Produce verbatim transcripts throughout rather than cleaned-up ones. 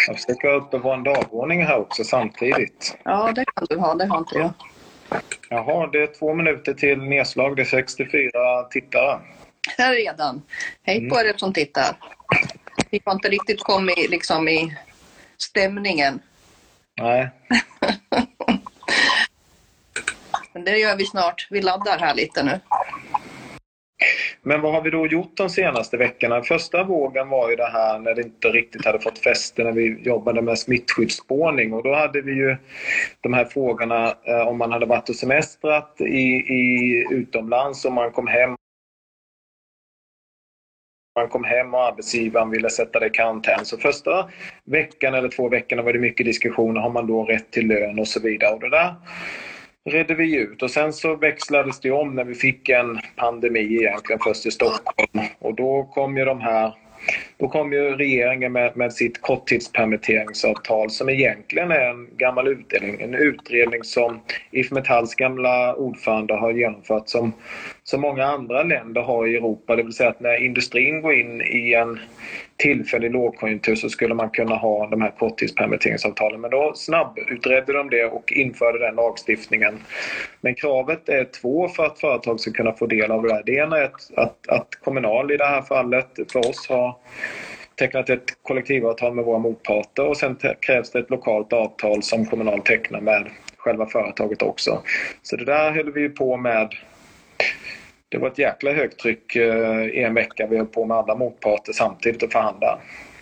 Jag försöker ha uppe på en dagordning här också samtidigt. Ja, det kan du ha. Det har inte jag. Jaha, det är två minuter till nedslag. Det är sextiofyra tittare. Här redan. Hej på er som tittar. Vi har inte riktigt kommit liksom i stämningen. Nej. Men det gör vi snart. Vi laddar här lite nu. Men vad har vi då gjort de senaste veckorna? Första vågen var ju det här när det inte riktigt hade fått fäste när vi jobbade med smittskyddsspårning. Och då hade vi ju de här frågorna eh, om man hade varit och semestrat i, i utomlands och man kom hem. Man kom hem och arbetsgivaren ville sätta det i karantän. Så första veckan eller två veckorna var det mycket diskussioner. Har man då rätt till lön och så vidare. Och det där redde vi ut. Och sen så växlades det om när vi fick en pandemi egentligen först i Stockholm. Och då kom ju de här... Då kom ju regeringen med, med sitt korttidspermitteringsavtal som egentligen är en gammal utredning. En utredning som I F Metalls gamla ordförande har genomfört som, som många andra länder har i Europa. Det vill säga att när industrin går in i en tillfällig lågkonjunktur så skulle man kunna ha de här korttidspermitteringsavtalen. Men då snabbutredde de det och införde den lagstiftningen. Men kravet är två för att företag ska kunna få del av det här. Det ena är att, att, att Kommunal i det här fallet för oss har tecknat ett kollektivavtal med våra motparter och sen krävs det ett lokalt avtal som Kommunal tecknar med själva företaget också. Så det där höll vi på med. Det var ett jäkla högtryck i en vecka. Vi höll på med alla motparter samtidigt och förhandla.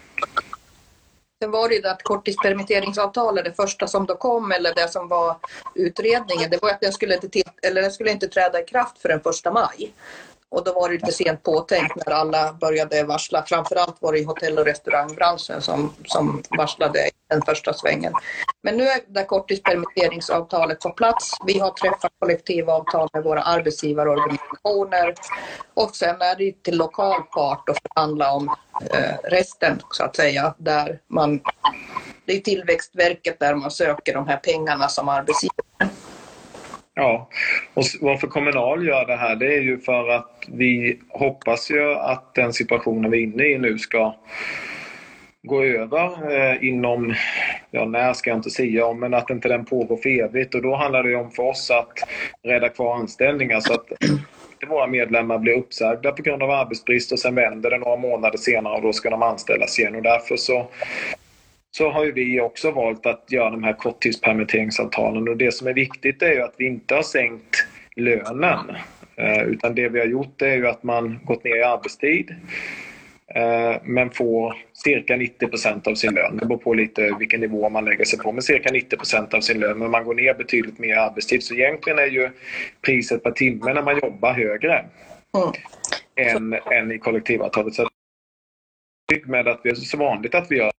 Sen var det ju att korttidspermitteringsavtalet, det första som då kom eller det som var utredningen, det var att det skulle inte, till, eller det skulle inte träda i kraft förrän första maj. Och då var det lite sent påtänkt när alla började varsla. Framförallt var det i hotell- och restaurangbranschen som, som varslade den första svängen. Men nu är det korttidspermitteringsavtalet på plats. Vi har träffat kollektivavtal med våra arbetsgivarorganisationer. Och sen är det till lokal part att förhandla om eh, resten så att säga. Där man, det är Tillväxtverket där man söker de här pengarna som arbetsgivare. Ja, och varför Kommunal gör det här, det är ju för att vi hoppas ju att den situationen vi är inne i nu ska gå över eh, inom, ja när ska jag inte säga om, men att inte den pågår för evigt. Och då handlar det om för oss att rädda kvar anställningar så att våra medlemmar blir uppsagda på grund av arbetsbrist och sen vänder det några månader senare och då ska de anställas igen. Och därför så Så har ju vi också valt att göra de här korttidspermitteringsavtalen. Och det som är viktigt är ju att vi inte har sänkt lönen. Eh, utan det vi har gjort är ju att man gått ner i arbetstid. Eh, men får cirka nittio procent av sin lön. Det beror på lite vilken nivå man lägger sig på. Men cirka nittio procent av sin lön. Men man går ner betydligt mer i arbetstid. Så egentligen är ju priset per timme när man jobbar högre. Mm. Än, än i kollektivavtalet. Så det är med att det är så vanligt att vi gör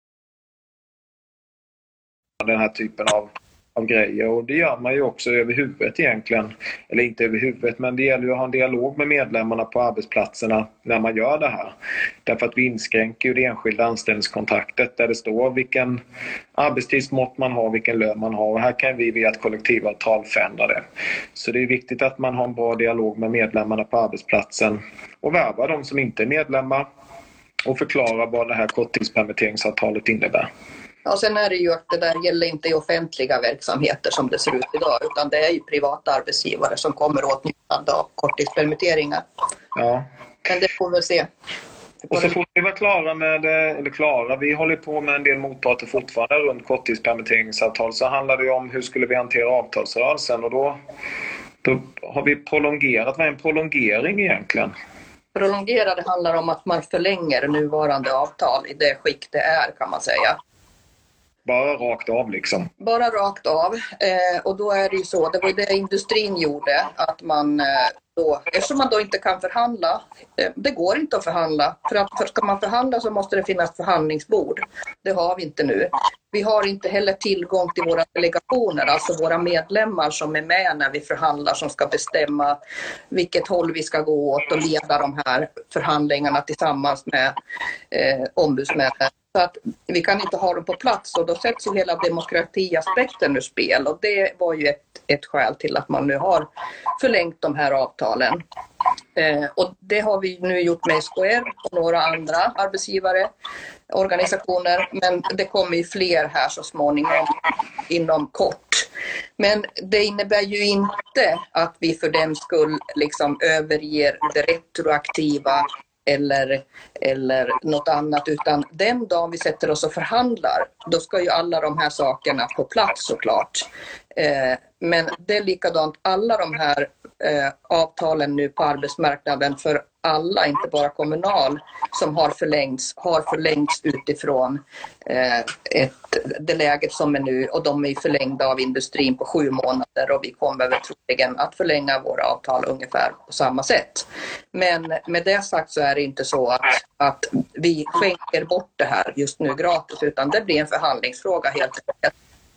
den här typen av, av grejer. Och det gör man ju också över huvudet egentligen. Eller inte över huvudet, men det gäller ju att ha en dialog med medlemmarna på arbetsplatserna när man gör det här. Därför att vi inskränker ju det enskilda anställningskontraktet där det står vilken arbetstidsmått man har, vilken lön man har. Och här kan vi via ett kollektivavtal förändra det. Så det är viktigt att man har en bra dialog med medlemmarna på arbetsplatsen och värva de som inte är medlemmar och förklara vad det här korttidspermitteringsavtalet innebär. Ja, sen är det ju att det där gäller inte i offentliga verksamheter som det ser ut idag, utan det är ju privata arbetsgivare som kommer åtnjutande av korttidspermitteringar. Ja. Men det får vi se. Och så får vi vara klara med, eller klara, vi håller på med en del motparter fortfarande runt korttidspermitteringsavtal. Så handlar det om hur skulle vi hantera avtalsrörelsen och då, då har vi prolongerat. Vad är en prolongering egentligen? Prolongera, det handlar om att man förlänger nuvarande avtal i det skick det är, kan man säga. Bara rakt av liksom? Bara rakt av. Eh, och då är det ju så, det var ju det industrin gjorde, att man eh, då, eftersom man då inte kan förhandla, eh, det går inte att förhandla. För att för ska man förhandla så måste det finnas förhandlingsbord. Det har vi inte nu. Vi har inte heller tillgång till våra delegationer, alltså våra medlemmar som är med när vi förhandlar, som ska bestämma vilket håll vi ska gå åt och leda de här förhandlingarna tillsammans med eh, ombudsmännen. Så att vi kan inte ha dem på plats och då sätts ju hela demokratiaspekten ur spel. Och det var ju ett, ett skäl till att man nu har förlängt de här avtalen. Eh, och det har vi nu gjort med S K R och några andra arbetsgivare, organisationer, men det kommer ju fler här så småningom inom kort. Men det innebär ju inte att vi för den skull liksom överger det retroaktiva eller, eller något annat, utan den dag vi sätter oss och förhandlar, då ska ju alla de här sakerna på plats såklart. Eh, men det är likadant, alla de här eh, avtalen nu på arbetsmarknaden för alla, inte bara Kommunal, som har förlängts, har förlängts utifrån eh, ett, det läget som är nu, och de är förlängda av industrin på sju månader och vi kommer väl troligen att förlänga våra avtal ungefär på samma sätt. Men med det sagt så är det inte så att, att vi skänker bort det här just nu gratis, utan det blir en förhandlingsfråga helt enkelt.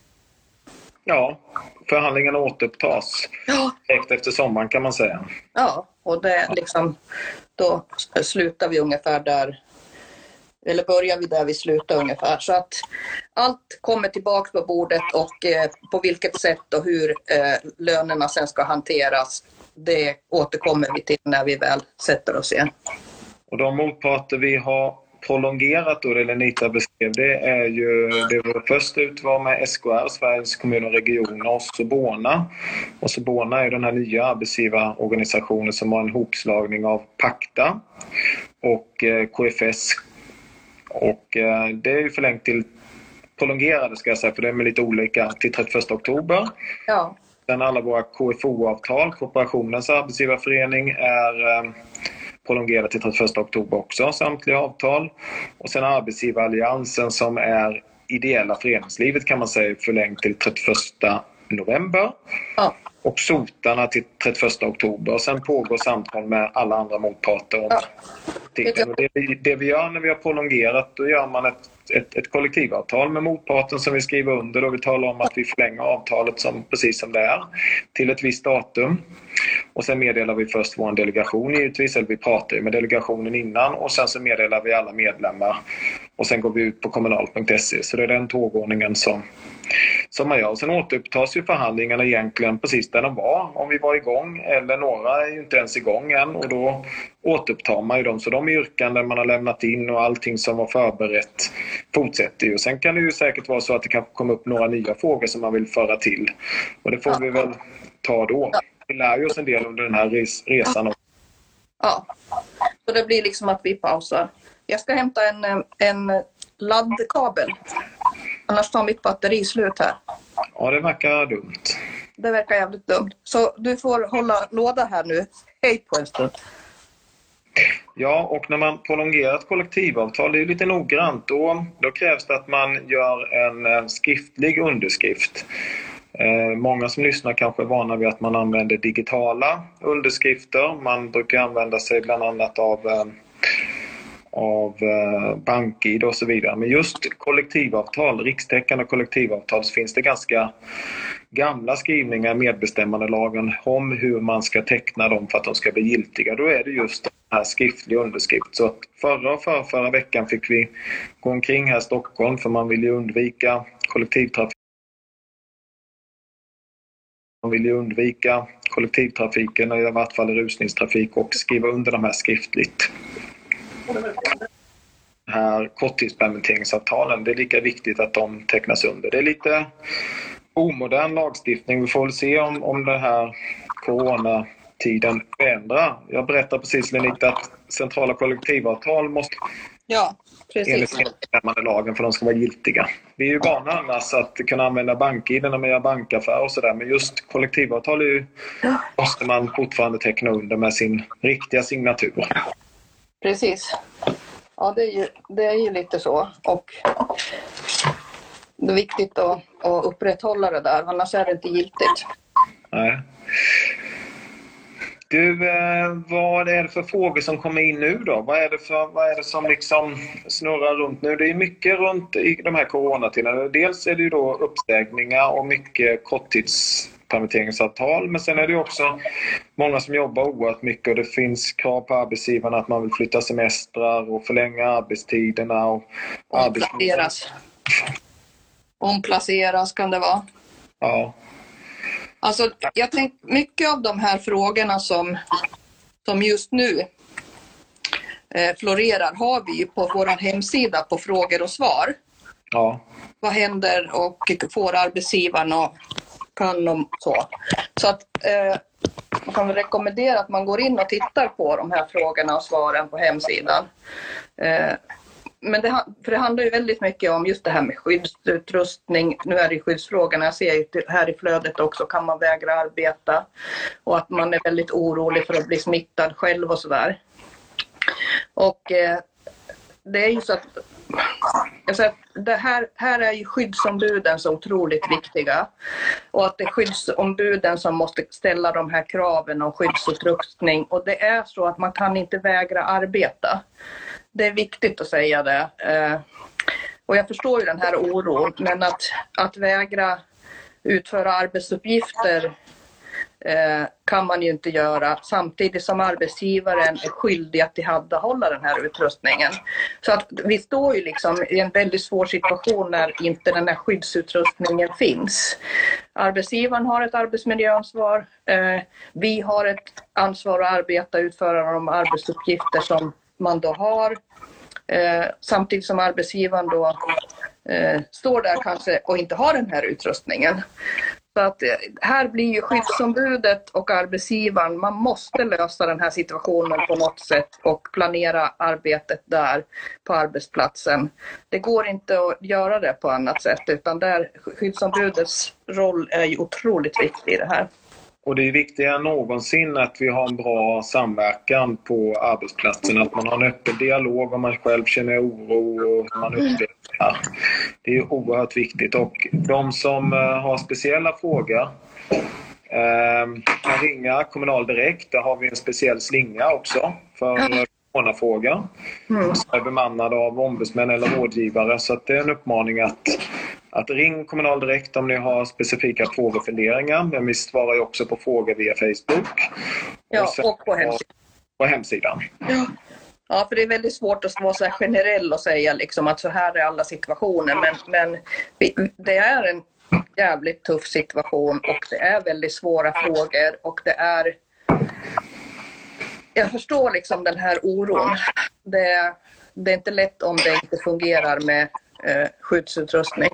Ja, förhandlingarna återupptas Ja. direkt efter sommaren kan man säga. Ja, och det liksom, då slutar vi ungefär där, eller börjar vi där vi slutar ungefär. Så att allt kommer tillbaka på bordet, och eh, på vilket sätt och hur eh, lönerna sen ska hanteras, det återkommer vi till när vi väl sätter oss igen. Och de motparter vi har prolongerat då, eller Nita beskrev, det är ju, det var först ut var med S K R, Sveriges kommun och regioner, och Sobona. Och Sobona är den här nya arbetsgivarorganisationen som har en hopslagning av Pacta och eh, K F S. Och eh, det är ju förlängt till, prolongerade ska jag säga, för det är med lite olika, till trettioförsta oktober. Ja. Sen alla våra K F O-avtal, Kooperationens arbetsgivarförening, är eh, prolongerat till trettioförsta oktober också, samtliga avtal. Och sen Arbetsgivaralliansen, som är ideella föreningslivet kan man säga, förlängt till trettioförsta november. Ja. Och sotarna till trettioförsta oktober. Och sen pågår samtal med alla andra motparter om Ja. tiden. Och det, det vi gör när vi har prolongerat, då gör man ett, ett, ett kollektivavtal med motparten som vi skriver under. Och vi talar om att vi förlänger avtalet som, precis som det är till ett visst datum. Och sen meddelar vi först vår delegation givetvis, eller vi pratar med delegationen innan, och sen så meddelar vi alla medlemmar. Och sen går vi ut på kommunal punkt se. Så det är den tågordningen som, som man gör. Och sen återupptas ju förhandlingarna egentligen precis där de var, om vi var igång, eller några är ju inte ens igång än, och då återupptar man ju dem. Så de yrkanden man har lämnat in och allting som var förberett fortsätter ju. Sen kan det ju säkert vara så att det kan komma upp några nya frågor som man vill föra till. Och det får ja. vi väl ta då. Vi lär ju oss en del under den här res- resan. Ja, så det blir liksom att vi pausar. Jag ska hämta en, en laddkabel. Annars tar mitt batteri slut här. Ja, det verkar dumt. Det verkar jävligt dumt. Så du får hålla låda här nu. Hej på en stund. Ja, och när man prolongerar ett kollektivavtal, det är ju lite noggrant. Då, då krävs det att man gör en skriftlig underskrift. Eh, många som lyssnar kanske är vana vid att man använder digitala underskrifter. Man brukar använda sig bland annat av, eh, av eh, BankID och så vidare. Men just kollektivavtal, rikstäckande kollektivavtal, så finns det ganska gamla skrivningar i medbestämmandelagen om hur man ska teckna dem för att de ska bli giltiga. Då är det just den här skriftliga underskrift. Så att förra och förra, förra veckan fick vi gå omkring här i Stockholm, för man vill ju undvika kollektivtrafik. Man vill ju undvika kollektivtrafiken, i vart fall rusningstrafik, och skriva under de här skriftligt. De här korttidspermitteringsavtalen, det är lika viktigt att de tecknas under. Det är lite omodern lagstiftning. Vi får väl se om, om det här coronatiden förändrar. Jag berättar precis lite att centrala kollektivavtal måste... Ja, precis. Enligt lagen för de ska vara giltiga. Vi är ju vana annars att kunna använda BankID när man gör bankaffär och sådär. Men just kollektivavtal är ju, måste man fortfarande teckna under med sin riktiga signatur. Precis. Ja, det är ju, det är ju lite så. Och det är viktigt att, att upprätthålla det där. Annars är det inte giltigt. Nej. Du, vad är det för frågor som kommer in nu då? Vad är det, för, vad är det som liksom snurrar runt nu? Det är mycket runt i de här coronatiderna. Dels är det ju då uppsägningar och mycket korttidspermitteringsavtal. Men sen är det ju också många som jobbar oerhört mycket, och det finns krav på arbetsgivarna att man vill flytta semestrar och förlänga arbetstiderna. Och Omplaceras. Omplaceras kan det vara. Ja. Alltså, jag tänkte mycket av de här frågorna som, som just nu eh, florerar har vi ju på vår hemsida på frågor och svar. Ja. Vad händer och får arbetsgivaren och kan och så. Så att eh, man kan väl rekommendera att man går in och tittar på de här frågorna och svaren på hemsidan. Eh, men det, för det handlar ju väldigt mycket om just det här med skyddsutrustning. Nu är det skyddsfrågorna, jag ser ju här i flödet också, kan man vägra arbeta? Och att man är väldigt orolig för att bli smittad själv och sådär. Och eh, det är ju så att jag säger, det här, här är ju skyddsombuden så otroligt viktiga. Och att det är skyddsombuden som måste ställa de här kraven om skyddsutrustning. Och det är så att man kan inte vägra arbeta. Det är viktigt att säga det. Eh, och jag förstår ju den här oron. Men att, att vägra utföra arbetsuppgifter eh, kan man ju inte göra. Samtidigt som arbetsgivaren är skyldig att tillhandahålla den här utrustningen. Så att vi står ju liksom i en väldigt svår situation när inte den här skyddsutrustningen finns. Arbetsgivaren har ett arbetsmiljöansvar. Eh, vi har ett ansvar att arbeta och utföra de arbetsuppgifter som man då har. Eh, samtidigt som arbetsgivaren då eh, står där kanske och inte har den här utrustningen. Så att eh, här blir ju skyddsombudet och arbetsgivaren, man måste lösa den här situationen på något sätt och planera arbetet där på arbetsplatsen. Det går inte att göra det på annat sätt, utan där skyddsombudets roll är ju otroligt viktig i det här. Och det är viktigare än någonsin att vi har en bra samverkan på arbetsplatsen. Att man har en öppen dialog om man själv känner oro och man upplever det. Det är oerhört viktigt. Och de som har speciella frågor eh, kan ringa Kommunal Direkt. Där har vi en speciell slinga också för coronafrågor. Mm. Som är bemannad av ombudsmän eller rådgivare. Så att det är en uppmaning att Att ring Kommunal Direkt om ni har specifika frågor och funderingar. Men vi svarar ju också på frågor via Facebook. Ja, och, och på hemsidan. På hemsidan. Ja. Ja, för det är väldigt svårt att vara så här generell och säga liksom att så här är alla situationer. Men, men det är en jävligt tuff situation och det är väldigt svåra frågor. Och det är... Jag förstår liksom den här oron. Det, det är inte lätt om det inte fungerar med eh, skyddsutrustning.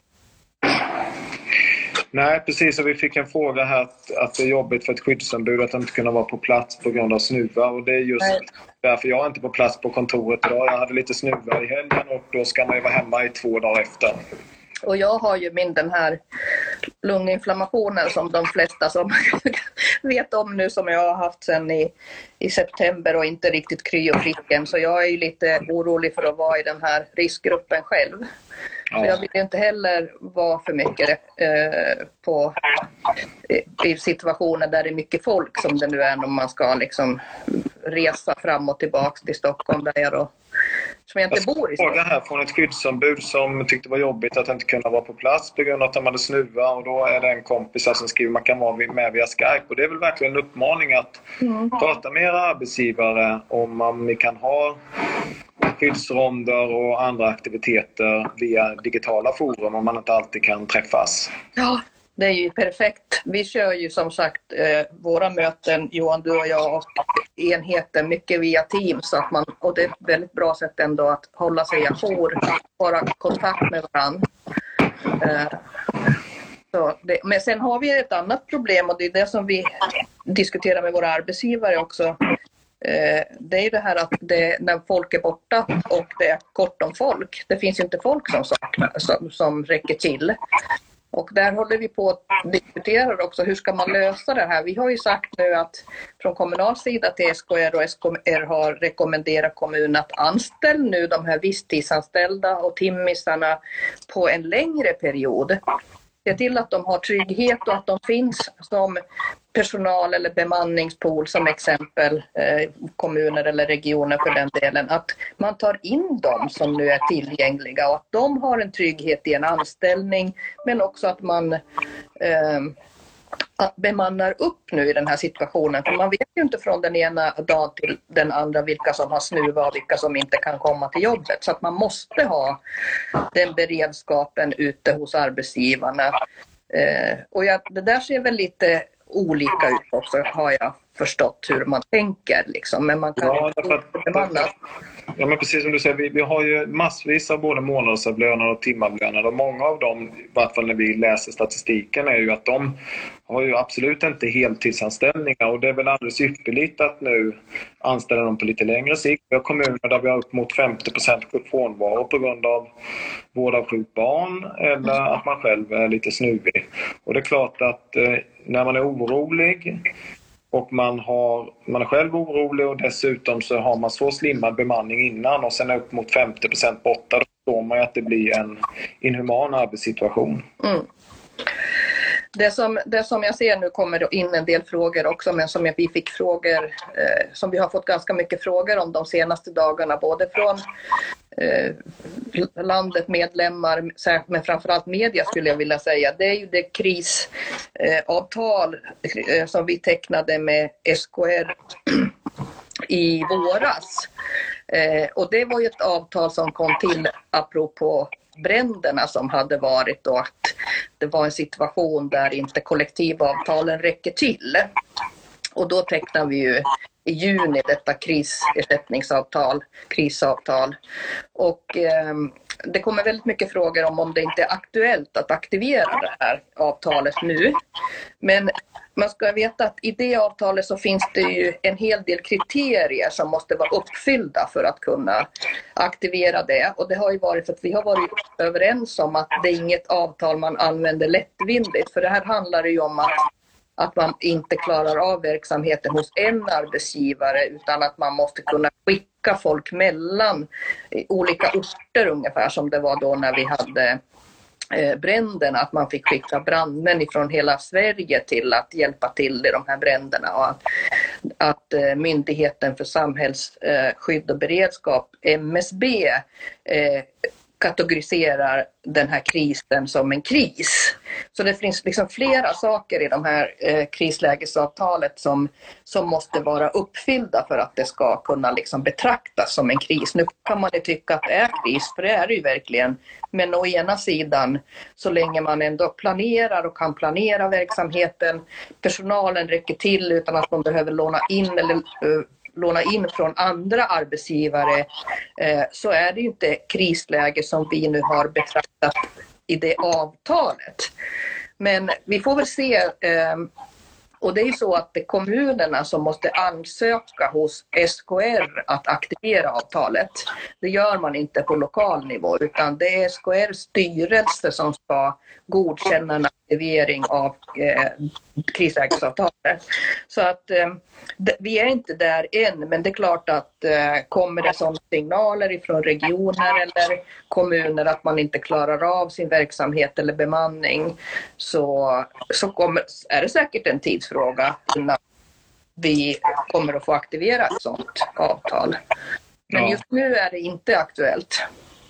Nej, precis. Och vi fick en fråga här att, att det är jobbigt för ett skyddsombud att inte kunna vara på plats på grund av snuvar. Och det är just Nej. därför jag är inte på plats på kontoret idag. Jag hade lite snuvar i helgen och då ska man ju vara hemma i två dagar efter. Och jag har ju min den här lunginflammationen som de flesta som vet om nu, som jag har haft sedan i, i september och inte riktigt kry och pricken. Så jag är ju lite orolig för att vara i den här riskgruppen själv. Ja. Så jag vill inte heller vara för mycket eh, på, i situationer där det är mycket folk som det nu är, om man ska liksom resa fram och tillbaka till Stockholm där och som jag inte jag bor i. Fråga här från ett skyddsombud som tyckte det var jobbigt att inte kunna vara på plats på grund av att de hade snuva, och då är det en kompis som skriver man kan vara med via Skype, och det är väl verkligen en uppmaning att mm. prata med era arbetsgivare om man ni kan ha skyddsronder och andra aktiviteter via digitala forum om man inte alltid kan träffas. Ja, det är ju perfekt. Vi kör ju som sagt eh, våra möten, Johan, du och jag, och enheten mycket via Teams. Så att man, och det är ett väldigt bra sätt ändå att hålla sig ajour, vara i kontakt med varandra. Eh, så det, men sen har vi ett annat problem, och det är det som vi diskuterar med våra arbetsgivare också. Eh, det är ju det här att det, när folk är borta och det är kort om folk. Det finns ju inte folk som saknar, som, som räcker till. Och där håller vi på att diskutera också, hur ska man lösa det här? Vi har ju sagt nu att från kommunal sida till S K R och S K R har rekommenderat kommunen att anställa nu de här visstidsanställda och timmisarna på en längre period. Se till att de har trygghet och att de finns som personal eller bemanningspool, som exempel eh, kommuner eller regioner för den delen. Att man tar in dem som nu är tillgängliga och att de har en trygghet i en anställning, men också att man eh, att bemannar upp nu i den här situationen. För man vet ju inte från den ena dagen till den andra vilka som har snuva och vilka som inte kan komma till jobbet. Så att man måste ha den beredskapen ute hos arbetsgivarna. Eh, och jag, det där ser väl lite olika ut också, har jag förstått hur man tänker liksom. Men man kan ja, inte därför, bemanna. Ja, men precis som du säger, vi, vi har ju massvis av både månadsavlönade och timavlönade, och många av dem, i vart fall när vi läser statistiken, är ju att de har ju absolut inte heltidsanställningar, och det är väl alldeles ypperligt att nu anställa dem på lite längre sikt. Vi har kommuner där vi har upp mot femtio procent frånvaro på grund av vård av sjukt barn eller att man själv är lite snuvig. Och det är klart att eh, när man är orolig och man, har, man är själv orolig och dessutom så har man så slimmad bemanning innan och sen upp mot femtio procent borta, då förstår man ju att det blir en inhuman arbetssituation. Mm. Det som, det som jag ser nu kommer då in en del frågor också, men som vi fick frågor, eh, som vi har fått ganska mycket frågor om de senaste dagarna, både från eh, landet, medlemmar, men framförallt media skulle jag vilja säga. Det är ju det krisavtal eh, som vi tecknade med S K R i våras. Eh, och det var ju ett avtal som kom till apropå bränderna som hade varit, och att det var en situation där inte kollektivavtalen räcker till. Och då tecknade vi ju i juni detta krisersättningsavtal, krisavtal. Och eh, det kommer väldigt mycket frågor om om det inte är aktuellt att aktivera det här avtalet nu. Men man ska veta att i det avtalet så finns det ju en hel del kriterier som måste vara uppfyllda för att kunna aktivera det. Och det har ju varit för att vi har varit överens om att det är inget avtal man använder lättvindigt. För det här handlar ju om att, att man inte klarar av verksamheten hos en arbetsgivare, utan att man måste kunna skicka folk mellan olika orter, ungefär som det var då när vi hade bränderna, att man fick skicka brandmän ifrån hela Sverige till att hjälpa till i de här bränderna, och att, att Myndigheten för samhällsskydd och beredskap, M S B, eh, kategoriserar den här krisen som en kris. Så det finns liksom flera saker i de här eh, krislägesavtalet som, som måste vara uppfyllda för att det ska kunna liksom betraktas som en kris. Nu kan man ju tycka att det är kris, för det är det ju verkligen. Men å ena sidan, så länge man ändå planerar och kan planera verksamheten, personalen räcker till utan att man behöver låna in eller uh, låna in från andra arbetsgivare, eh, så är det ju inte krisläge som vi nu har betraktat i det avtalet. Men vi får väl se, eh, och det är ju så att det är kommunerna som måste ansöka hos S K R att aktivera avtalet. Det gör man inte på lokal nivå, utan det är S K R:s styrelse som ska godkänna en aktivering av eh, krislägesavtalet. Så att eh, d- vi är inte där än, men det är klart att eh, kommer det sådana signaler ifrån regioner eller kommuner att man inte klarar av sin verksamhet eller bemanning, så, så kommer, är det säkert en tidsfråga innan vi kommer att få aktivera ett sådant avtal. Men just nu är det inte aktuellt.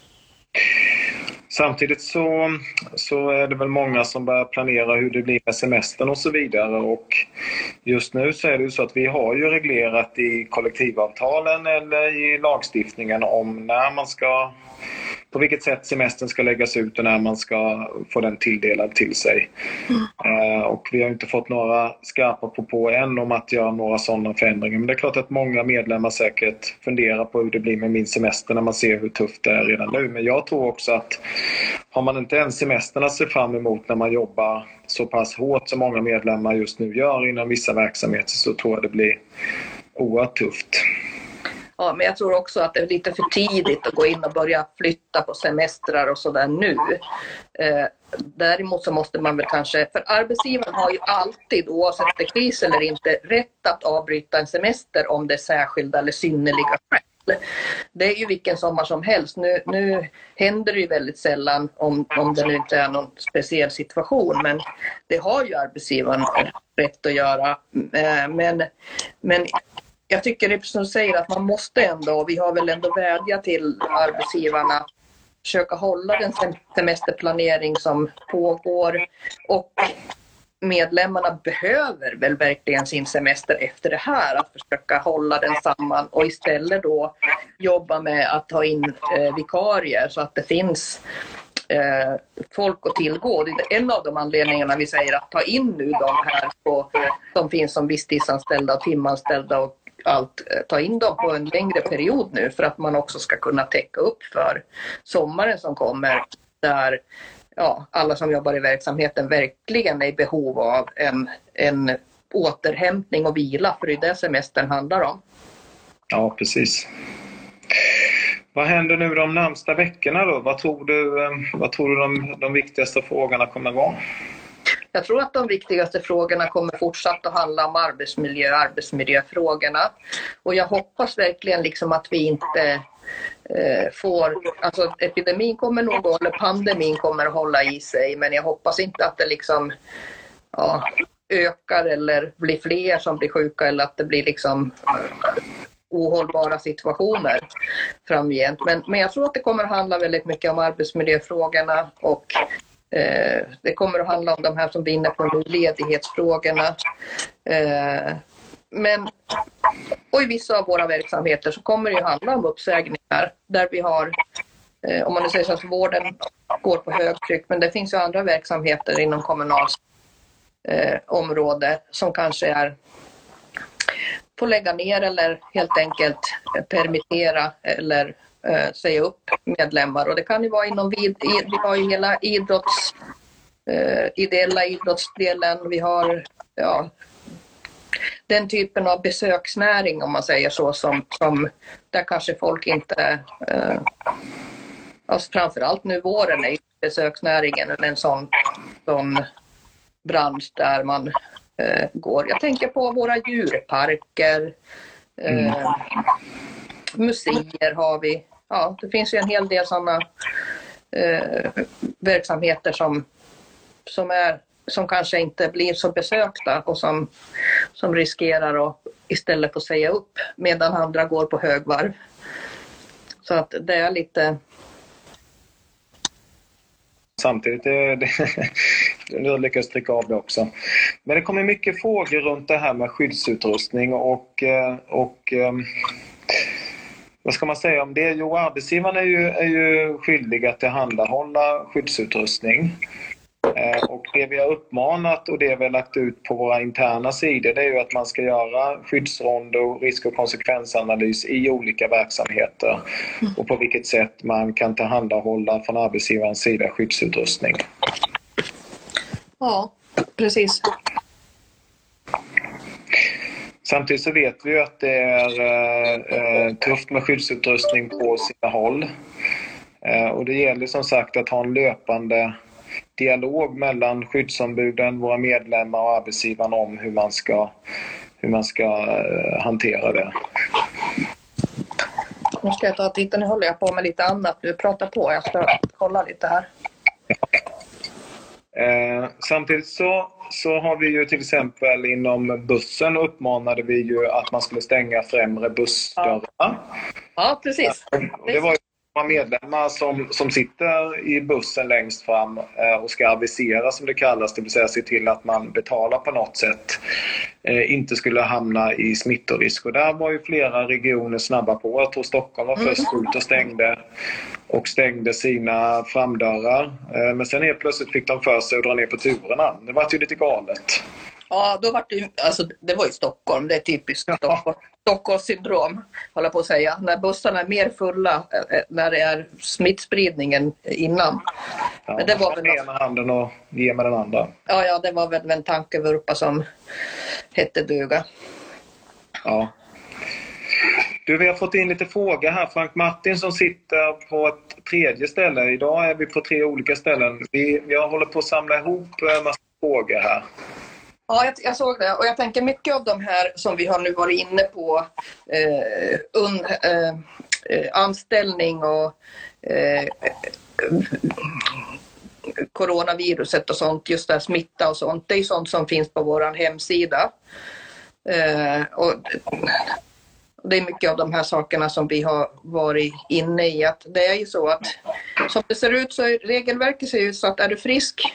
Samtidigt så, så är det väl många som börjar planera hur det blir med semestern och så vidare, och just nu så är det ju så att vi har ju reglerat i kollektivavtalen eller i lagstiftningen om när man ska, på vilket sätt semestern ska läggas ut och när man ska få den tilldelad till sig. Mm. Uh, och vi har inte fått några skarpa på på än om att göra några sådana förändringar. Men det är klart att många medlemmar säkert funderar på hur det blir med min semester när man ser hur tufft det är redan nu. Men jag tror också att har man inte ens semestern att se fram emot när man jobbar så pass hårt som många medlemmar just nu gör inom vissa verksamheter, så tror jag det blir oerhört tufft. Ja, men jag tror också att det är lite för tidigt att gå in och börja flytta på semestrar och sådär nu. Eh, däremot så måste man väl kanske, för arbetsgivaren har ju alltid, oavsett det är kris eller inte, rätt att avbryta en semester om det är särskilda eller synnerliga skäl. Det är ju vilken sommar som helst. Nu, nu händer det ju väldigt sällan om, om det nu inte är någon speciell situation, men det har ju arbetsgivaren rätt att göra. Eh, men, men jag tycker det som säger att man måste ändå, vi har väl ändå vädjat till arbetsgivarna försöka hålla den semesterplanering som pågår, och medlemmarna behöver väl verkligen sin semester efter det här, att försöka hålla den samman och istället då jobba med att ta in eh, vikarier så att det finns eh, folk att tillgå. Det är en av de anledningarna vi säger att ta in nu de här på, som finns som visstidsanställda och timanställda och allt, ta in dem på en längre period nu för att man också ska kunna täcka upp för sommaren som kommer, där ja, alla som jobbar i verksamheten verkligen är i behov av en, en återhämtning och vila, för det är det semestern handlar om. Ja, precis. Vad händer nu de närmsta veckorna då? Vad tror du, vad tror du de, de viktigaste frågorna kommer vara? Jag tror att de viktigaste frågorna kommer fortsatt att handla om arbetsmiljö, arbetsmiljöfrågorna. Och jag hoppas verkligen liksom att vi inte eh, får, alltså epidemin kommer nog, eller pandemin kommer att hålla i sig, men jag hoppas inte att det liksom ja, ökar eller blir fler som blir sjuka, eller att det blir liksom ohållbara situationer framgent. Men, men jag tror att det kommer att handla väldigt mycket om arbetsmiljöfrågorna, och eh, det kommer att handla om de här som vi är inne på nu, ledighetsfrågorna. Eh, men och i vissa av våra verksamheter så kommer det ju handla om uppsägningar där vi har, eh, om man nu säger så att vården går på högtryck, men det finns ju andra verksamheter inom kommunalt eh, område som kanske är får lägga ner eller helt enkelt permittera eller eh, säga upp medlemmar. Och det kan ju vara inom vid, vi har ju hela idrotts, eh, ideella idrottsdelen, vi har ja, den typen av besöksnäring, om man säger så, som, som där kanske folk inte eh, alltså framförallt nu våren är ju besöksnäringen en sån, sån bransch där man eh, går. Jag tänker på våra djurparker, eh, mm. museer har vi. Ja, det finns ju en hel del sådana eh, verksamheter som, som, är, som kanske inte blir så besökta och som, som riskerar att istället få säga upp medan andra går på högvarv. Så att det är lite... Samtidigt är det, det lyckas trycka av det också. Men det kommer mycket frågor runt det här med skyddsutrustning och, och vad ska man säga om det? Jo, arbetsgivaren är ju, är ju skyldig att tillhandahålla skyddsutrustning. Och det vi har uppmanat och det vi har lagt ut på våra interna sidor, det är ju att man ska göra skyddsrond och risk- och konsekvensanalys i olika verksamheter och på vilket sätt man kan tillhandahålla från arbetsgivarens sida skyddsutrustning. Ja, precis. Samtidigt så vet vi ju att det är eh, tufft med skyddsutrustning på sina håll. Eh, och det gäller som sagt att ha en löpande dialog mellan skyddsombuden, våra medlemmar och arbetsgivaren om hur man ska, hur man ska uh, hantera det. Nu ska jag ta titta, nu håller jag på med lite annat. Du pratar på, jag ska kolla lite här. Eh, samtidigt så, så har vi ju till exempel inom bussen uppmanade vi ju att man skulle stänga främre bussdörrar. Ja, ja precis. Och det var ju medlemmar som, som sitter i bussen längst fram eh, och ska avisera, som det kallas, det vill säga se till att man betalar på något sätt, eh, inte skulle hamna i smittorisk. Och där var ju flera regioner snabba på. Jag tror Stockholm var först ut och stängde och stängde sina framdörrar. Eh, men sen helt plötsligt fick de för sig att dra ner på turerna. Det var ju lite galet. Ja, då var det, alltså, det var i Stockholm, det är typiskt Stockholm. Stockholms syndrom, håller på att säga. När bussarna är mer fulla, när det är smittspridningen innan. Ja, men det var väl med ena handen och ge med den andra. Ja, ja, det var väl en tankevurpa som hette duga. Ja. Du, vi har fått in lite frågor här. Frank Martin som sitter på ett tredje ställe. Idag är vi på tre olika ställen. Vi, vi har hållit på att samla ihop en massa frågor här. Ja, jag, jag såg det. Och jag tänker mycket av de här som vi har nu varit inne på, eh, un, eh, anställning och eh, coronaviruset och sånt, just där smitta och sånt, det är sånt som finns på vår hemsida. Eh, och det är mycket av de här sakerna som vi har varit inne i. Att det är ju så att som det ser ut så är regelverket ser ut så att är du frisk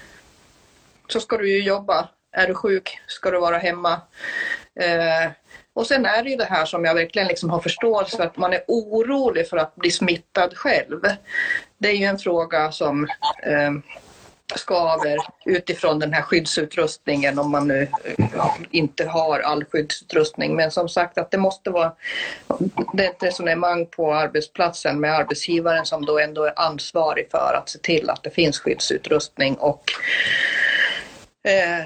så ska du ju jobba. Är du sjuk ska du vara hemma. Eh, Och sen är det ju det här som jag verkligen liksom har förståelse för, att man är orolig för att bli smittad själv. Det är ju en fråga som eh, skaver utifrån den här skyddsutrustningen, om man nu inte har all skyddsutrustning. Men som sagt, att det måste vara det är ett resonemang på arbetsplatsen med arbetsgivaren som då ändå är ansvarig för att se till att det finns skyddsutrustning. Och eh,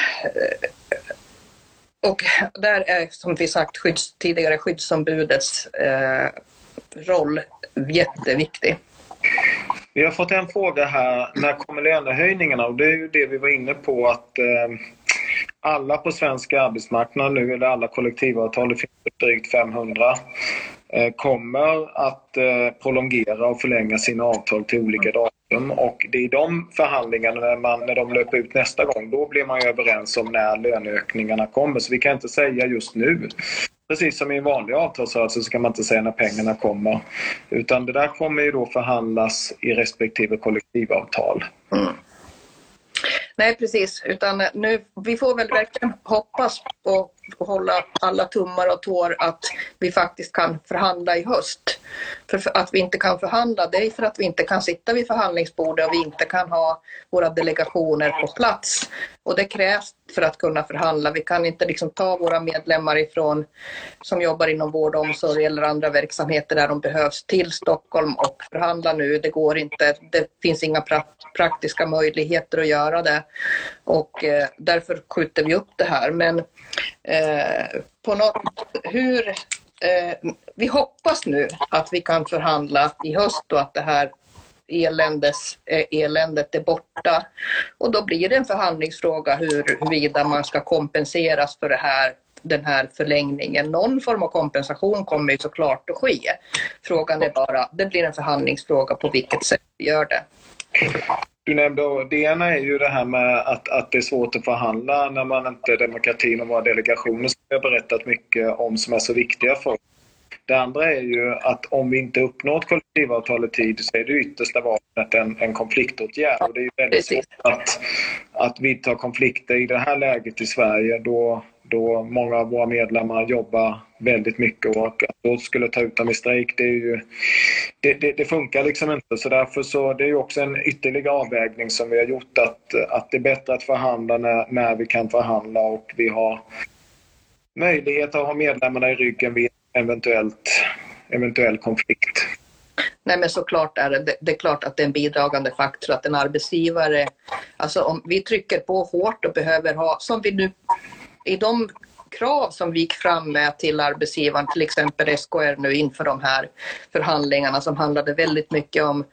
och där är, som vi sagt, skydds, tidigare skyddsombudets eh, roll jätteviktig. Vi har fått en fråga här, när kommer lönehöjningarna? Och det är ju det vi var inne på, att eh, alla på svenska arbetsmarknad nu, eller alla kollektivavtal, det finns drygt femhundra, eh, kommer att eh, prolongera och förlänga sina avtal till olika datum. Och det är de förhandlingarna, när, man, när de löper ut nästa gång, då blir man ju överens om när löneökningarna kommer. Så vi kan inte säga just nu. Precis som i en vanlig avtalsrörelse så kan man inte säga när pengarna kommer. Utan det där kommer ju då förhandlas i respektive kollektivavtal. Mm. Nej, precis. Utan nu, vi får väl verkligen hoppas och hålla alla tummar och tår att vi faktiskt kan förhandla i höst. För att vi inte kan förhandla, det är för att vi inte kan sitta vid förhandlingsbordet och vi inte kan ha våra delegationer på plats. Och det krävs för att kunna förhandla. Vi kan inte liksom ta våra medlemmar ifrån som jobbar inom vård och omsorg eller andra verksamheter där de behövs till Stockholm och förhandla nu. Det går inte. Det finns inga pra- praktiska möjligheter att göra det. Och eh, därför skjuter vi upp det här. Men eh, på något, hur, eh, vi hoppas nu att vi kan förhandla i höst och att det här eländes, eh, eländet är borta. Och då blir det en förhandlingsfråga hur, huruvida man ska kompenseras för det här, den här förlängningen. Någon form av kompensation kommer ju såklart att ske. Frågan är bara, det blir en förhandlingsfråga på vilket sätt vi gör det. Du nämnde, det ena är ju det här med att, att det är svårt att förhandla när man inte är demokratin och våra delegationer som vi har berättat mycket om som är så viktiga för oss. Det andra är ju att om vi inte uppnår ett kollektivavtal i tid så är det yttersta vapnet en, en konfliktåtgärd. Och det är ju väldigt svårt att, att vidta konflikter i det här läget i Sverige då, då många av våra medlemmar jobbar väldigt mycket och att då skulle ta ut dem i strejk, det, är ju, det, det, det funkar liksom inte. Så därför så det är ju också en ytterligare avvägning som vi har gjort att, att det är bättre att förhandla när, när vi kan förhandla och vi har möjlighet att ha medlemmarna i ryggen vid eventuellt eventuell konflikt. Nej, men såklart är det, det är klart att det är en bidragande faktor att en arbetsgivare, alltså om vi trycker på hårt och behöver ha, som vi nu i de krav som vi gick fram med till arbetsgivaren, till exempel S K R nu inför de här förhandlingarna som handlade väldigt mycket om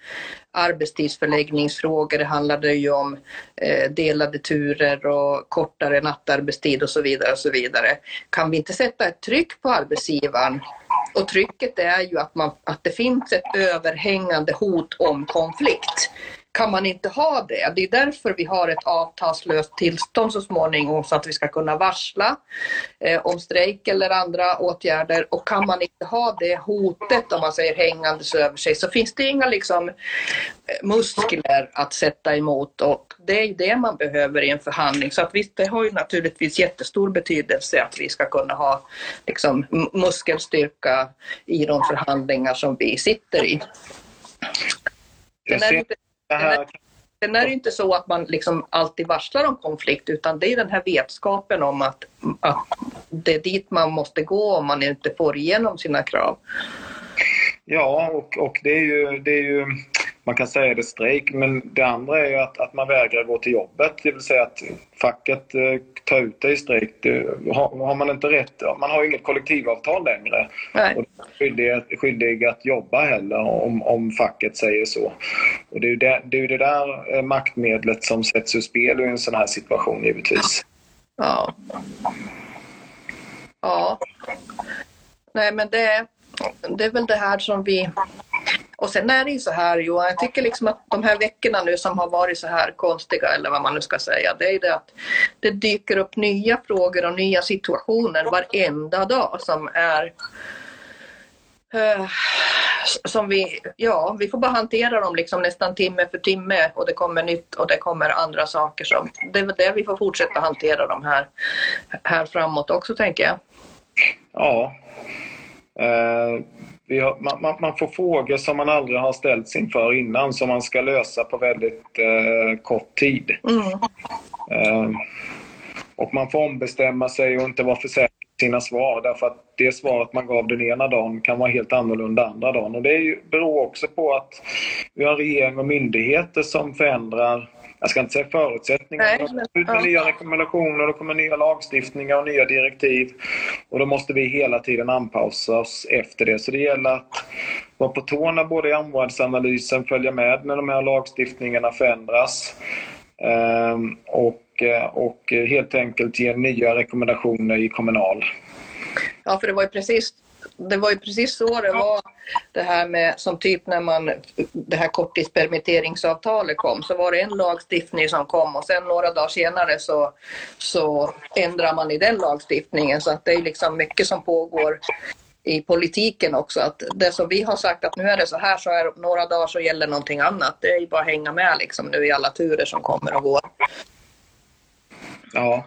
arbetstidsförläggningsfrågor, det handlade ju om eh, delade turer och kortare nattarbetstid och så vidare och så vidare. Kan vi inte sätta ett tryck på arbetsgivaren? Och trycket är ju att, man, att det finns ett överhängande hot om konflikt. Kan man inte ha det? Det är därför vi har ett avtalslöst tillstånd så småningom så att vi ska kunna varsla eh, om strejk eller andra åtgärder. Och kan man inte ha det hotet, om man säger hängandes över sig, så finns det inga liksom, muskler att sätta emot. Och det är det man behöver i en förhandling. Så att visst, det har ju naturligtvis jättestor betydelse att vi ska kunna ha liksom, muskelstyrka i de förhandlingar som vi sitter i. Sen är det inte Sen är det inte så att man liksom alltid varslar om konflikt, utan det är den här vetskapen om att, att det är dit man måste gå om man inte får igenom sina krav. Ja, och, och det, är ju, det är ju, man kan säga det strejk, men det andra är ju att, att man vägrar gå till jobbet. Det vill säga att facket eh, tar ut det i strejk. Det, har, har man inte rätt, man har inget kollektivavtal längre. Nej. Och det är skyldig att jobba heller om, om facket säger så. Och det är ju det, det, är ju det där eh, maktmedlet som sätts ur spel i en sån här situation givetvis. Ja. Ja. Nej, men det, det är väl det här som vi... Och sen är det ju så här, Johan, jag tycker liksom att de här veckorna nu som har varit så här konstiga, eller vad man nu ska säga, det är det att det dyker upp nya frågor och nya situationer varenda dag som är eh, som vi, ja, vi får bara hantera dem liksom nästan timme för timme och det kommer nytt och det kommer andra saker som, det är väl det vi får fortsätta hantera dem här, här framåt också, tänker jag. Ja. Eh, vi har, man, man får frågor som man aldrig har ställts inför innan som man ska lösa på väldigt eh, kort tid. Mm. Eh, och man får ombestämma sig och inte vara för säker på sina svar, därför att det svaret man gav den ena dagen kan vara helt annorlunda andra dagen. Och det är ju, beror också på att vi har regering och myndigheter som förändrar, jag ska inte säga förutsättningar, Nej, men men, ut med ja. nya rekommendationer, då kommer nya lagstiftningar och nya direktiv. Och då måste vi hela tiden anpassa oss efter det. Så det gäller att vara på tårna både i omvärldsanalysen, följa med när de här lagstiftningarna förändras. Ehm, och, och helt enkelt ge nya rekommendationer i kommunal. Ja, för det var ju precis det var ju precis så det var, det här med som typ när man det här korttidspermitteringsavtalet kom, så var det en lagstiftning som kom och sen några dagar senare så, så ändrar man i den lagstiftningen, så att det är liksom mycket som pågår i politiken också, att det som vi har sagt att nu är det så här, så är några dagar så gäller någonting annat. Det är ju bara att hänga med liksom nu i alla turer som kommer och går. Ja.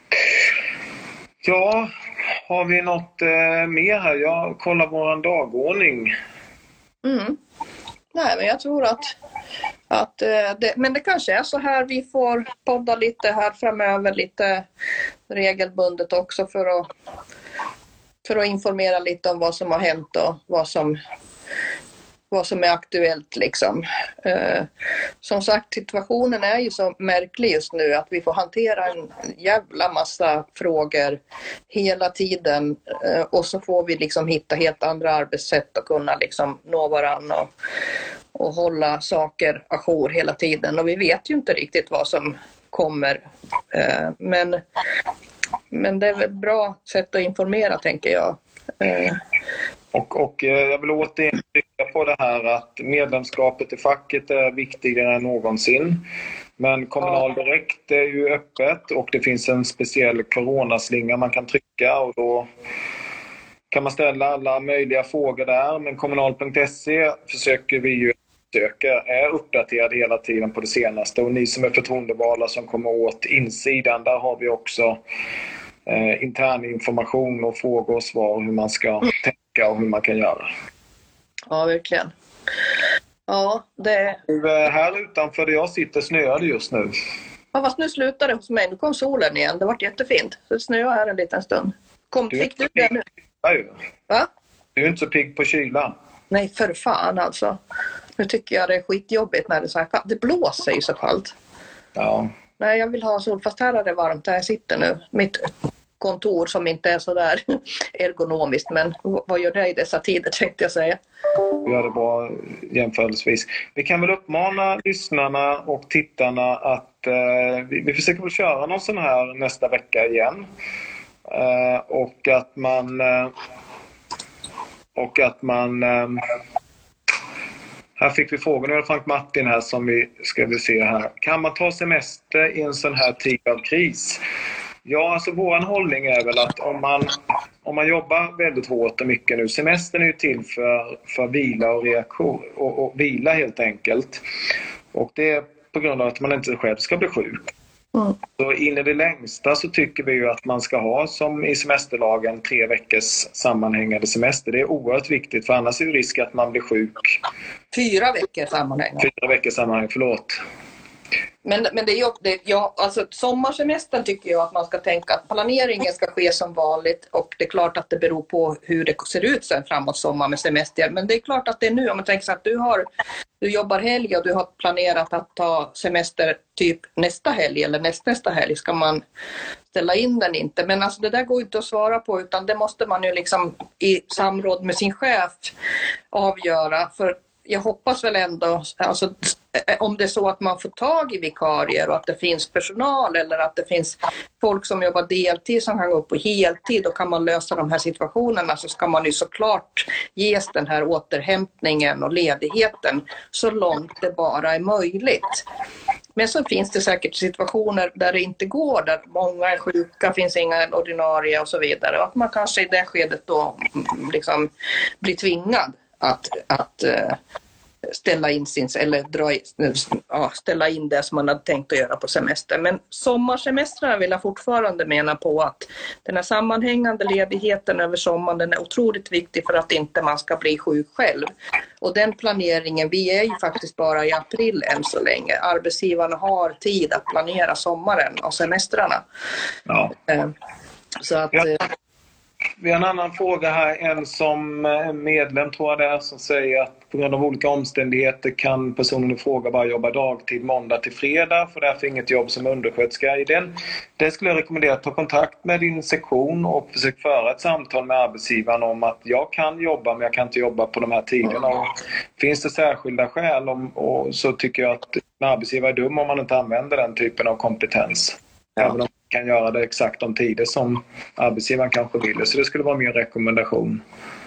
Ja, har vi något eh, mer här? Jag kollar vår dagordning. Mm. Nej, men jag tror att, att eh, det, men det kanske är så här vi får podda lite här framöver, lite regelbundet också för att, för att informera lite om vad som har hänt och vad som vad som är aktuellt liksom. Eh, som sagt, situationen är ju så märklig just nu att vi får hantera en jävla massa frågor hela tiden eh, och så får vi liksom hitta helt andra arbetssätt och kunna liksom nå varandra och, och hålla saker ajour hela tiden, och vi vet ju inte riktigt vad som kommer. Eh, men, men det är väl ett bra sätt att informera, tänker jag. Eh, Och, och jag vill återigen trycka på det här att medlemskapet i facket är viktigare än någonsin. Men Kommunal Direkt är ju öppet och det finns en speciell coronaslinga man kan trycka, och då kan man ställa alla möjliga frågor där. Men kommunal punkt se försöker vi ju söka, är uppdaterad hela tiden på det senaste, och ni som är förtroendevalda som kommer åt insidan, där har vi också eh, intern information och frågor och svar hur man ska tänka och hur man kan göra. Ja, verkligen. Ja, det... Här utanför där jag sitter snöar det just nu. Ja, fast nu slutade det hos mig. Nu kom solen igen. Det var jättefint. Så det snöar här en liten stund. Kom, du fick du det nu? Va? Du är inte så pigg på kylan. Nej, för fan alltså. Nu tycker jag det är skitjobbigt när det är så här kallt. Det blåser ju så kallt. Ja. Nej, jag vill ha sol. Fast här är det varmt där jag sitter nu. Mitt kontor som inte är så där ergonomiskt, men vad gör det i dessa tider, tänkte jag säga. Vi gör det bra jämförelsevis. Vi kan väl uppmana lyssnarna och tittarna att eh, vi, vi försöker väl köra någon sån här nästa vecka igen. Eh, och att man eh, och att man eh, här fick vi frågan, nu är det Frank Martin här som vi ska vi se här. Kan man ta semester i en sån här tid av kris? Ja, alltså våran hållning är väl att om man, om man jobbar väldigt hårt och mycket nu, semestern är ju till för, för vila och reaktion och, och vila helt enkelt. Och det är på grund av att man inte själv ska bli sjuk. Mm. Så in i det längsta så tycker vi ju att man ska ha, som i semesterlagen, tre veckors sammanhängande semester. Det är oerhört viktigt, för annars är det risk att man blir sjuk. Fyra veckor sammanhängande. Fyra veckors sammanhängande, förlåt. Men, men det är ju, det, ja, alltså sommarsemestern tycker jag att man ska tänka att planeringen ska ske som vanligt, och det är klart att det beror på hur det ser ut sen framåt sommar med semester. Men det är klart att det är nu, om man tänker sig att du har du jobbar helg och du har planerat att ta semester typ nästa helg eller näst, nästa helg, ska man ställa in den inte. Men alltså det där går inte att svara på, utan det måste man ju liksom i samråd med sin chef avgöra. För jag hoppas väl ändå, alltså, om det är så att man får tag i vikarier och att det finns personal eller att det finns folk som jobbar deltid som kan gå upp på heltid, och kan man lösa de här situationerna, så ska man ju såklart ges den här återhämtningen och ledigheten så långt det bara är möjligt. Men så finns det säkert situationer där det inte går, där många är sjuka, finns inga ordinarie och så vidare, och att man kanske i det skedet då liksom blir tvingad att, att ställa in sin, eller dra, ja, ställa in det som man hade tänkt att göra på semester. Men sommarsemestrarna vill jag fortfarande mena på att den här sammanhängande ledigheten över sommaren, den är otroligt viktig för att inte man ska bli sjuk själv. Och den planeringen, vi är ju faktiskt bara i april än så länge. Arbetsgivarna har tid att planera sommaren och semestrarna. Ja. Så att... Ja. Vi har en annan fråga här. En som medlem tror jag det är, som säger att på grund av olika omständigheter kan personen i fråga bara jobba dagtid måndag till fredag, för därför inget jobb som undersköterska i den. Det skulle jag rekommendera att ta kontakt med din sektion och försöka föra ett samtal med arbetsgivaren om att jag kan jobba men jag kan inte jobba på de här tiderna. Och finns det särskilda skäl om, och så tycker jag att en arbetsgivare är dum om man inte använder den typen av kompetens. Ja. Även om man kan göra det exakt de tider som arbetsgivaren kanske vill. Så det skulle vara min rekommendation.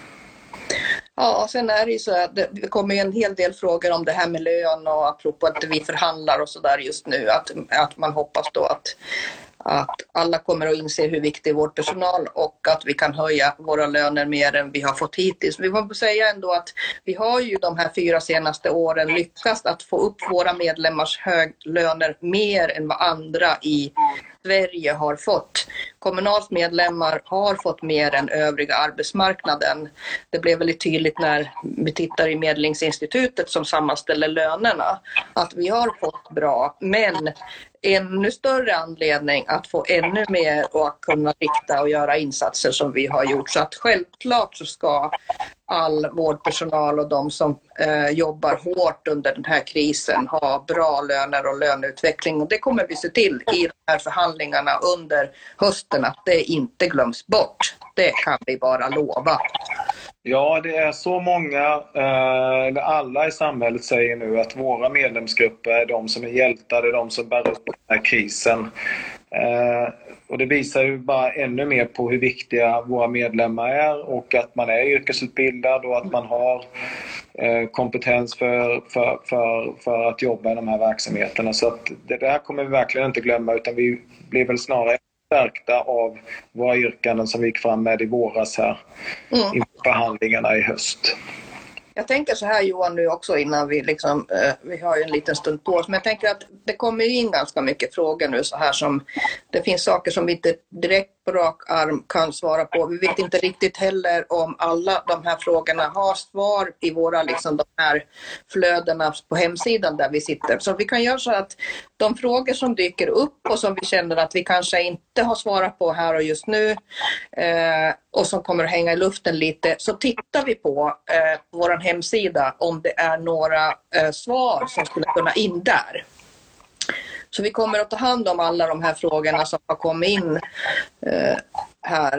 Ja, sen är det ju så att det kommer en hel del frågor om det här med lön och apropå att vi förhandlar och så där just nu. Att, att man hoppas då att, att alla kommer att inse hur viktig vårdpersonal och att vi kan höja våra löner mer än vi har fått hittills. Vi får säga ändå att vi har ju de här fyra senaste åren lyckats att få upp våra medlemmars höglöner mer än vad andra i Sverige har fått. Kommunals medlemmar har fått mer än övriga arbetsmarknaden. Det blev väldigt tydligt när vi tittar i Medlingsinstitutet som sammanställer lönerna att vi har fått bra, men ännu större anledning att få ännu mer och att kunna rikta och göra insatser som vi har gjort. Så att självklart så ska all vårdpersonal och de som eh, jobbar hårt under den här krisen ha bra löner och löneutveckling. Och det kommer vi se till i de här förhandlingarna under hösten att det inte glöms bort. Det kan vi bara lova. Ja, det är så många, eller eh, alla i samhället säger nu att våra medlemsgrupper är de som är hjältar, det är de som bär upp den här krisen. Eh, och det visar ju bara ännu mer på hur viktiga våra medlemmar är och att man är yrkesutbildad och att man har eh, kompetens för, för, för, för att jobba i de här verksamheterna. Så att det där kommer vi verkligen inte glömma, utan vi blir väl snarare stärkta av våra yrkanden som vi gick fram med i våras här mm. i förhandlingarna i höst. Jag tänker så här Johan nu också innan vi liksom, eh, vi har ju en liten stund på oss, men jag tänker att det kommer in ganska mycket frågor nu så här som det finns saker som vi inte direkt på rak arm kan svara på. Vi vet inte riktigt heller om alla de här frågorna har svar i våra liksom de här flödena på hemsidan där vi sitter. Så vi kan göra så att de frågor som dyker upp och som vi känner att vi kanske inte har svarat på här och just nu eh, och som kommer att hänga i luften lite, så tittar vi på eh, vår hemsida om det är några eh, svar som skulle kunna in där. Så vi kommer att ta hand om alla de här frågorna som har kommit in eh, här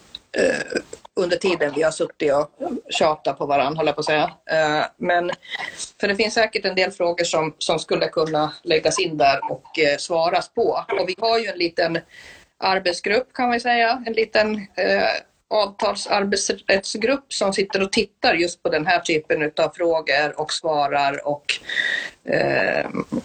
eh, under tiden vi har suttit och tjatat på varandra, håller jag på att säga. Eh, men för det finns säkert en del frågor som, som skulle kunna läggas in där och eh, svaras på. Och vi har ju en liten arbetsgrupp kan man säga, en liten eh, avtalsarbetsrättsgrupp som sitter och tittar just på den här typen av frågor och svarar och eh,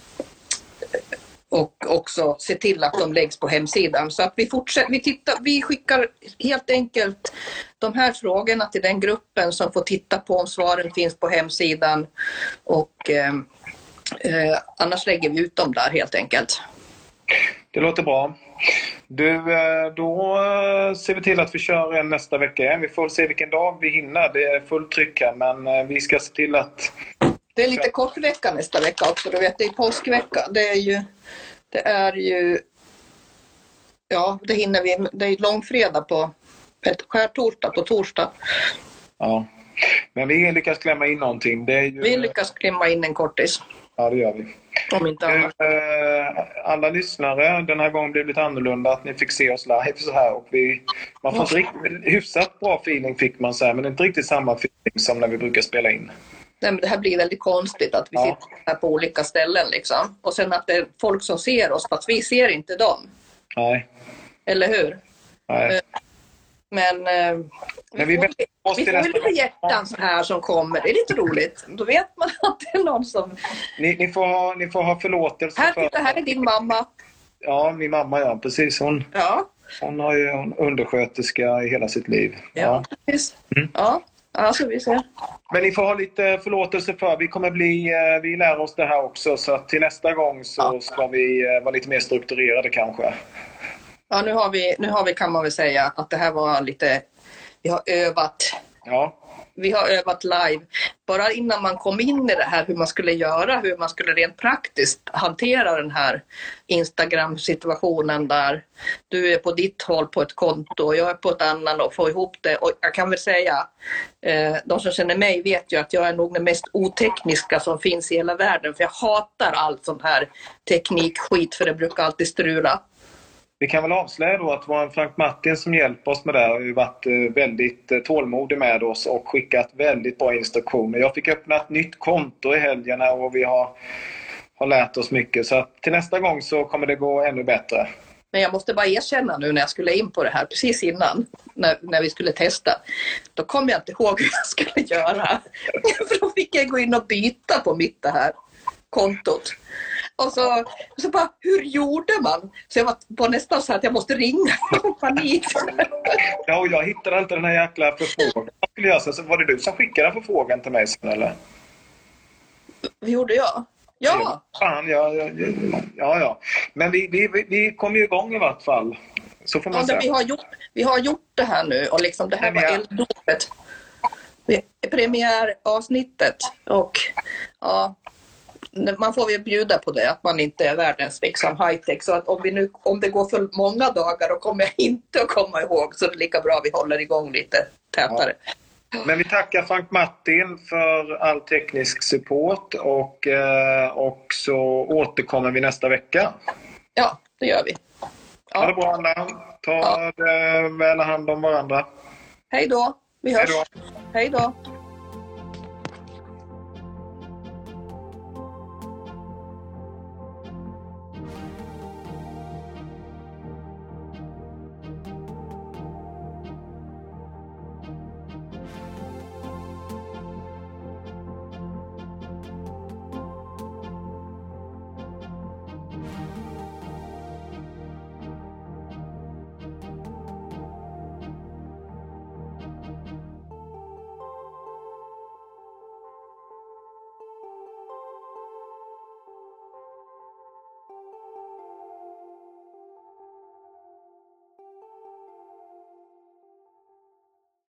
och också se till att de läggs på hemsidan. Så att vi fortsätter, vi tittar, vi skickar helt enkelt de här frågorna till den gruppen som får titta på om svaren finns på hemsidan och eh, eh, annars lägger vi ut dem där helt enkelt. Det låter bra. Du, då ser vi till att vi kör en nästa vecka igen. Vi får se vilken dag vi hinner. Det är fullt tryck här, men vi ska se till att... Det är lite kort vecka nästa vecka också. Du vet, det är påskvecka. Det är ju... Det är ju... Ja, det hinner vi. Det är långfredag på... Skärtorsdag på torsdag. Ja, men vi lyckas klämma in någonting. Det är ju... Vi lyckas klämma in en kortis. Ja, det gör vi. Om inte annat. Alla lyssnare, den här gången blev det lite annorlunda att ni fick se oss live så här. Och vi, man får inte riktigt, hyfsat bra feeling fick man säga, men inte riktigt samma feeling som när vi brukar spela in. Nej, men det här blir väldigt konstigt att vi ja. sitter här på olika ställen liksom. Och sen att det är folk som ser oss fast vi ser inte dem. Nej. Eller hur? Nej. Men, men vi, vi får, vi får ju lite hjärtan så här som kommer. Det är lite roligt. Då vet man att det är någon som... Ni, ni, får, ha, ni får ha förlåtelse här, för... Titta, här är din mamma. Ja, min mamma, ja. Precis. Hon, ja. hon har ju en undersköterska i hela sitt liv. Ja, precis. Mm. Ja. Ja, så vi ser. Men ni får ha lite förlåtelse för. Vi kommer bli, vi lär oss det här också. Så att till nästa gång så ja. ska vi vara lite mer strukturerade kanske. Ja, nu har vi, nu har vi kan man väl säga att det här var lite, vi har övat. Ja. Vi har övat live. Bara innan man kom in i det här hur man skulle göra, hur man skulle rent praktiskt hantera den här Instagram-situationen där du är på ditt håll på ett konto och jag är på ett annat och får ihop det. Och jag kan väl säga, eh, de som känner mig vet ju att jag är nog den mest otekniska som finns i hela världen. För jag hatar allt sån här teknikskit för det brukar alltid strula. Vi kan väl avslöja då att det var en Frank Martin som hjälper oss med det. Har ju varit väldigt tålmodig med oss och skickat väldigt bra instruktioner. Jag fick öppna ett nytt konto i helgerna och vi har, har lärt oss mycket. Så att till nästa gång så kommer det gå ännu bättre. Men jag måste bara erkänna nu när jag skulle in på det här precis innan, när, när vi skulle testa. Då kom jag inte ihåg hur jag skulle göra. För då fick jag gå in och byta på mitt det här kontot. Och så, så bara, hur gjorde man? Så jag var på nästan så att jag måste ringa för panik. Ja, och jag hittade inte den här jäkla förfrågan. Vad skulle jag säga? Så var det du som skickade förfrågan till mig sen, eller? Vad gjorde jag? Ja! Fan, ja, ja, ja, ja. Men vi, vi, vi kom ju igång i vart fall. Så får man ja, säga. Vi har, gjort, vi har gjort det här nu och liksom det här var elddopet. Premiäravsnittet och ja... Man får väl bjuda på det, att man inte är världens liksom high-tech. Så att om, vi nu, om det går för många dagar då kommer jag inte att komma ihåg. Så det är lika bra vi håller igång lite tätare. Ja. Men vi tackar Frank Martin för all teknisk support. Och, och så återkommer vi nästa vecka. Ja, det gör vi. Ja. Ha det bra, Anna. Ta ja. väl hand om varandra. Hej då. Vi hörs. Hej då. Hej då.